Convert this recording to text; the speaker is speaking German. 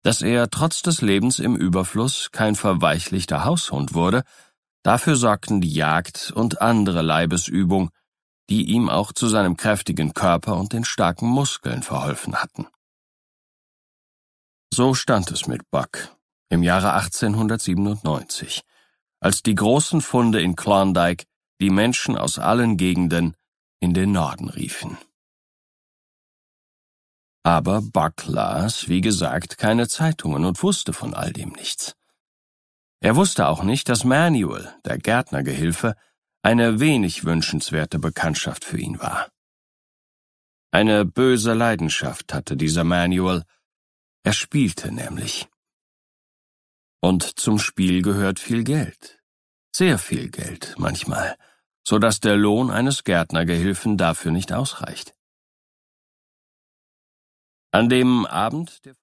Dass er trotz des Lebens im Überfluss kein verweichlichter Haushund wurde, dafür sorgten die Jagd und andere Leibesübung, die ihm auch zu seinem kräftigen Körper und den starken Muskeln verholfen hatten. So stand es mit Buck im Jahre 1897, als die großen Funde in Klondike die Menschen aus allen Gegenden in den Norden riefen. Aber Buck las, wie gesagt, keine Zeitungen und wusste von all dem nichts. Er wusste auch nicht, dass Manuel, der Gärtnergehilfe, eine wenig wünschenswerte Bekanntschaft für ihn war. Eine böse Leidenschaft hatte dieser Manuel. Er spielte nämlich. Und zum Spiel gehört viel Geld. Sehr viel Geld manchmal, so dass der Lohn eines Gärtnergehilfen dafür nicht ausreicht. An dem Abend der